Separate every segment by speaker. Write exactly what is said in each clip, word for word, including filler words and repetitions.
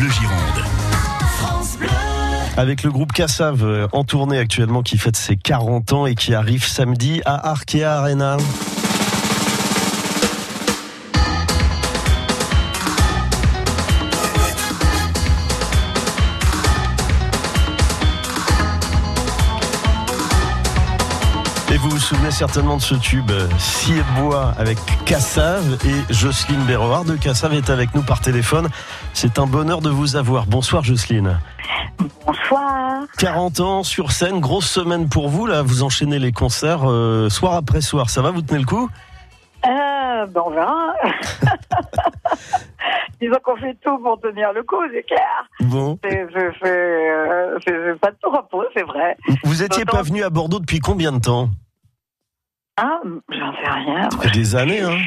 Speaker 1: Bleu Gironde. France Bleu. Avec le groupe Kassav en tournée actuellement qui fête ses quarante ans et qui arrive samedi à Arkea Arena. Et vous vous souvenez certainement de ce tube Scie et Bois avec Kassav, et Jocelyne Berroard de Kassav est avec nous par téléphone. C'est un bonheur de vous avoir. Bonsoir Jocelyne.
Speaker 2: Bonsoir.
Speaker 1: quarante ans sur scène, grosse semaine pour vous là, vous enchaînez les concerts euh, soir après soir. Ça va, vous tenez le coup?
Speaker 2: Euh, ben on verra. Disons qu'on fait tout pour tenir le coup, c'est clair.
Speaker 1: Bon.
Speaker 2: C'est, c'est, c'est, euh, c'est, c'est pas de tout repos, c'est vrai.
Speaker 1: Vous étiez
Speaker 2: D'autant...
Speaker 1: pas venu à Bordeaux depuis combien de temps?
Speaker 2: Ah, j'en sais rien.
Speaker 1: Ça fait des années, hein.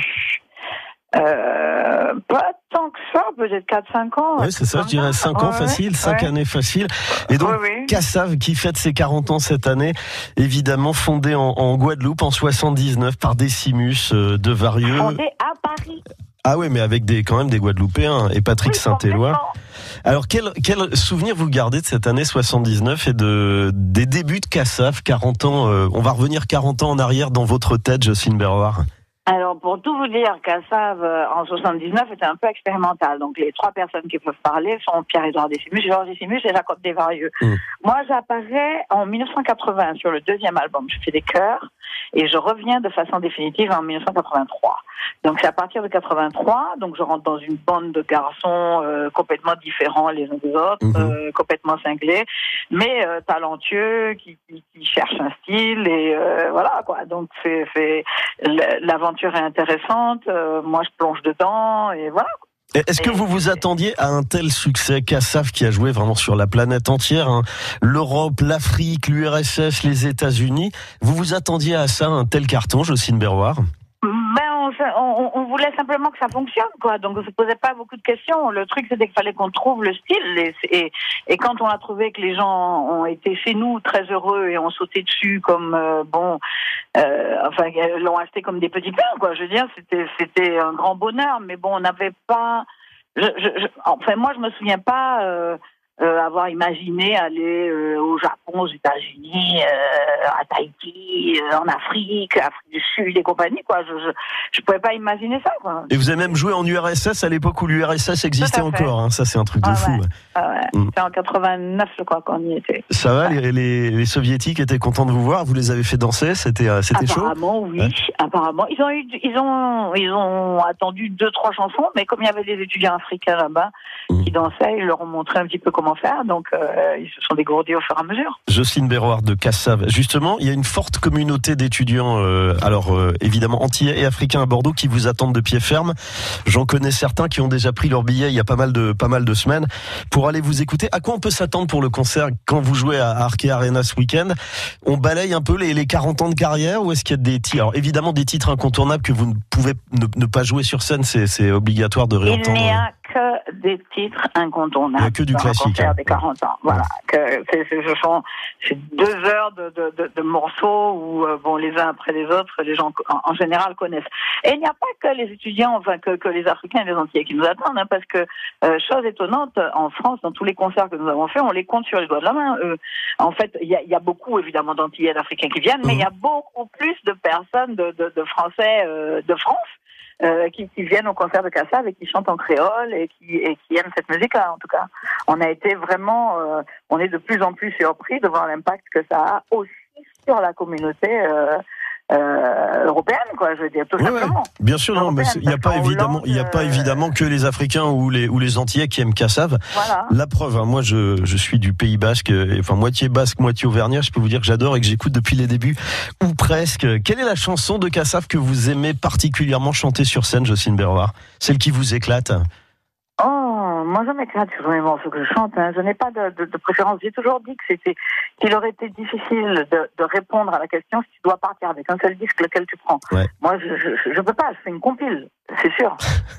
Speaker 2: Euh, pas tant que ça, peut-être quatre cinq ans.
Speaker 1: Oui, c'est ça, je dirais cinq ans
Speaker 2: ouais,
Speaker 1: facile, cinq
Speaker 2: ouais.
Speaker 1: années facile. Et donc,
Speaker 2: oui, oui.
Speaker 1: Kassav qui fête ses quarante ans cette année, évidemment fondé en, en Guadeloupe en soixante-dix-neuf par Décimus euh, de Varieux.
Speaker 2: Fondé à Paris.
Speaker 1: Ah oui, mais avec des, quand même des Guadeloupéens et Patrick
Speaker 2: Oui,
Speaker 1: Saint-Éloi. Alors, quel, quel souvenir vous gardez de cette année soixante-dix-neuf et de, des débuts de Kassav, quarante ans, euh, on va revenir quarante ans en arrière dans votre tête, Jocelyne Berroard.
Speaker 2: Alors, pour tout vous dire, Kassav, euh, en soixante-dix-neuf, était un peu expérimental. Donc, les trois personnes qui peuvent parler sont Pierre-Édouard Décimus, Georges Décimus et Jacob Desvarieux. Mmh. Moi, j'apparais en dix-neuf cent quatre-vingts sur le deuxième album. Je fais des chœurs et je reviens de façon définitive en dix-neuf cent quatre-vingt-trois. Donc, c'est à partir de quatre-vingt-trois. Donc, je rentre dans une bande de garçons euh, complètement différents les uns des autres, mmh. euh, complètement cinglés, mais euh, talentueux, qui, qui, qui cherchent un style et euh, voilà, quoi. Donc, c'est, c'est l'aventure est intéressante, euh, moi je plonge dedans et voilà.
Speaker 1: Est-ce que vous vous attendiez à un tel succès? Kassav qui a joué vraiment sur la planète entière, hein, l'Europe, l'Afrique, l'U R S S, les États-Unis. Vous vous attendiez à ça, un tel carton, Jocelyne Berroard?
Speaker 2: Ben, on, on, on voulait simplement que ça fonctionne, quoi. Donc, on se posait pas beaucoup de questions. Le truc, c'était qu'il fallait qu'on trouve le style. Et, et, et quand on a trouvé que les gens ont été chez nous très heureux et ont sauté dessus comme, euh, bon, euh, enfin, l'ont acheté comme des petits pains, quoi. Je veux dire, c'était, c'était un grand bonheur. Mais bon, on n'avait pas, je, je, je, enfin, moi, je me souviens pas, euh, Euh, avoir imaginé aller euh, au Japon, aux États-Unis, euh, à Tahiti, euh, en Afrique, Afrique du Sud et compagnie, quoi. Je, je, je pouvais pas imaginer ça, quoi.
Speaker 1: Et vous avez même joué en U R S S à l'époque où l'U R S S existait encore, hein. Ça c'est un truc de
Speaker 2: ah
Speaker 1: fou.
Speaker 2: Ouais. Ah ouais. Mm. C'est en quatre-vingt-neuf, je crois, qu'on y était.
Speaker 1: Ça va,
Speaker 2: ouais.
Speaker 1: les, les, les soviétiques étaient contents de vous voir, vous les avez fait danser, c'était, euh, c'était chaud?
Speaker 2: Apparemment, oui. Ouais. Apparemment, ils ont eu, ils ont, ils ont attendu deux, trois chansons, mais comme il y avait des étudiants africains là-bas mm. qui dansaient, ils leur ont montré un petit peu comment faire, donc euh, ils se sont dégourdis au fur et à mesure.
Speaker 1: Jocelyne Berroard de Kassav. Justement, il y a une forte communauté d'étudiants, euh, alors euh, évidemment antillais et africains à Bordeaux, qui vous attendent de pied ferme. J'en connais certains qui ont déjà pris leur billet il y a pas mal de pas mal de semaines pour aller vous écouter. À quoi on peut s'attendre pour le concert quand vous jouez à Arkea Arena ce week-end? On balaye un peu les, les quarante ans de carrière, ou est-ce qu'il y a des titres, alors évidemment des titres incontournables que vous ne pouvez ne, ne pas jouer sur scène, c'est, c'est obligatoire de réentendre.
Speaker 2: Il n'y a que des titres incontournables.
Speaker 1: Il n'y a que du classique.
Speaker 2: Hein. Des quarante ans. Voilà. Que c'est, c'est, ce sont c'est deux heures de, de, de, de morceaux où, euh, bon, les uns après les autres, les gens en, en général connaissent. Et il n'y a pas que les étudiants, enfin, que, que les Africains et les Antillais qui nous attendent, hein, parce que, euh, chose étonnante, en France, dans tous les concerts que nous avons faits, on les compte sur les doigts de la main. Euh, en fait, il y a, y a beaucoup, évidemment, d'Antillais et d'Africains qui viennent, mmh. mais il y a beaucoup plus de personnes de, de, de Français euh, de France Euh, qui, qui viennent au concert de Kassav et qui chantent en créole et qui, et qui aiment cette musique-là, en tout cas. On a été vraiment, euh, on est de plus en plus surpris de voir l'impact que ça a aussi sur la communauté euh, euh, européenne, quoi, je veux dire, tout
Speaker 1: ouais,
Speaker 2: simplement.
Speaker 1: Ouais. Bien sûr, non, mais il n'y a pas évidemment, il n'y a pas évidemment que les Africains ou les ou les Antillais qui aiment Kassav.
Speaker 2: Voilà.
Speaker 1: La preuve, hein, moi, je je suis du Pays Basque, enfin moitié basque, moitié auvergnat. Je peux vous dire que j'adore et que j'écoute depuis les débuts, ou presque. Quelle est la chanson de Kassav que vous aimez particulièrement chanter sur scène, Jocelyne Berroard? Celle qui vous éclate?
Speaker 2: Oh, moi je m'éclate sur les morceaux que je chante. Hein. Je n'ai pas de, de, de préférence. J'ai toujours dit que c'était qu'il aurait été difficile de, de répondre à la question si tu dois partir avec un seul disque, lequel tu prends. Ouais. Moi, je, je je peux pas. Je fais une compile, c'est sûr.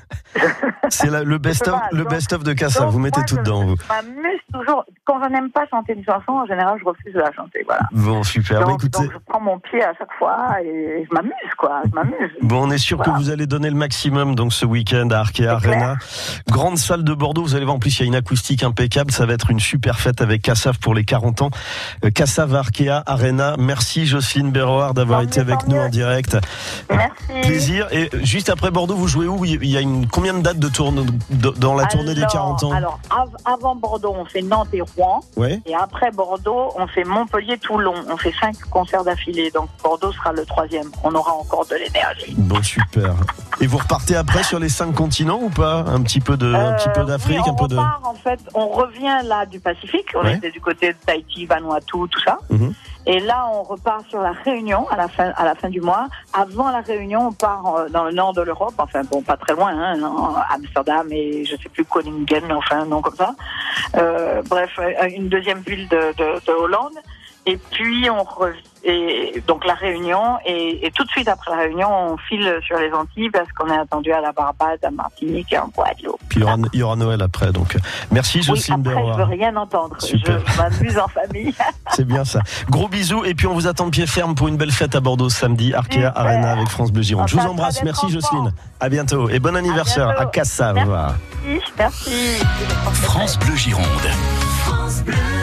Speaker 1: C'est la, le best of, le best of de Kassav. Vous mettez tout dedans, vous.
Speaker 2: Je m'amuse toujours. Quand je n'aime pas chanter une chanson, en général, je refuse de la chanter. Voilà.
Speaker 1: Bon, super.
Speaker 2: Donc,
Speaker 1: bah, écoutez...
Speaker 2: donc je prends mon pied à chaque fois et je m'amuse, quoi. Je m'amuse.
Speaker 1: Bon, on est sûr
Speaker 2: voilà.
Speaker 1: que vous allez donner le maximum donc ce week-end à Arkea Arena, grande salle de Bordeaux. Bordeaux. Vous allez voir, en plus, il y a une acoustique impeccable. Ça va être une super fête avec Cassav pour les quarante ans. Euh, Cassav Arkea Arena. Merci Jocelyne Berroard d'avoir été avec nous en direct.
Speaker 2: Merci.
Speaker 1: Plaisir. Et juste après Bordeaux, vous jouez où? Il y a une, combien de dates de tourne, de, dans la tournée
Speaker 2: alors,
Speaker 1: des quarante ans?
Speaker 2: Alors, av- avant Bordeaux, on fait Nantes et Rouen.
Speaker 1: Ouais.
Speaker 2: Et après Bordeaux, on fait Montpellier-Toulon. On fait cinq concerts d'affilée. Donc Bordeaux sera le troisième. On aura encore de l'énergie.
Speaker 1: Bon, super. Et vous repartez après sur les cinq continents ou pas? Un petit peu de, un petit peu d'Afrique,
Speaker 2: Euh, oui,
Speaker 1: un peu de.
Speaker 2: On repart, en fait, on revient là du Pacifique. On
Speaker 1: Ouais.
Speaker 2: était du côté de Tahiti, Vanuatu, tout ça.
Speaker 1: Mhm.
Speaker 2: Et là, on repart sur la Réunion à la fin, à la fin du mois. Avant la Réunion, on part euh, dans le nord de l'Europe. Enfin, bon, pas très loin, hein, non, Amsterdam et je sais plus Groningen, enfin, non comme ça. Euh, bref, euh, une deuxième ville de, de, de Hollande. Et puis, on re... et donc la Réunion. Et, et tout de suite après la Réunion, on file sur les Antilles parce qu'on est attendu à la Barbade, à Martinique et en Guadeloupe.
Speaker 1: Puis il y aura, il y aura Noël après. Donc, merci
Speaker 2: Oui,
Speaker 1: Jocelyne
Speaker 2: après, je
Speaker 1: Berroard.
Speaker 2: veux rien entendre.
Speaker 1: Super.
Speaker 2: Je m'amuse en famille.
Speaker 1: C'est bien ça. Gros bisous. Et puis on vous attend de pied ferme pour une belle fête à Bordeaux samedi. Arkea
Speaker 2: Super.
Speaker 1: Arena avec France Bleu Gironde. Je vous
Speaker 2: Enfin,
Speaker 1: embrasse.
Speaker 2: pas
Speaker 1: Merci
Speaker 2: d'être enfant.
Speaker 1: Jocelyne. À bientôt. Et bon anniversaire à,
Speaker 2: bientôt.
Speaker 1: Cassav.
Speaker 2: Merci. Merci.
Speaker 3: France Bleu Gironde.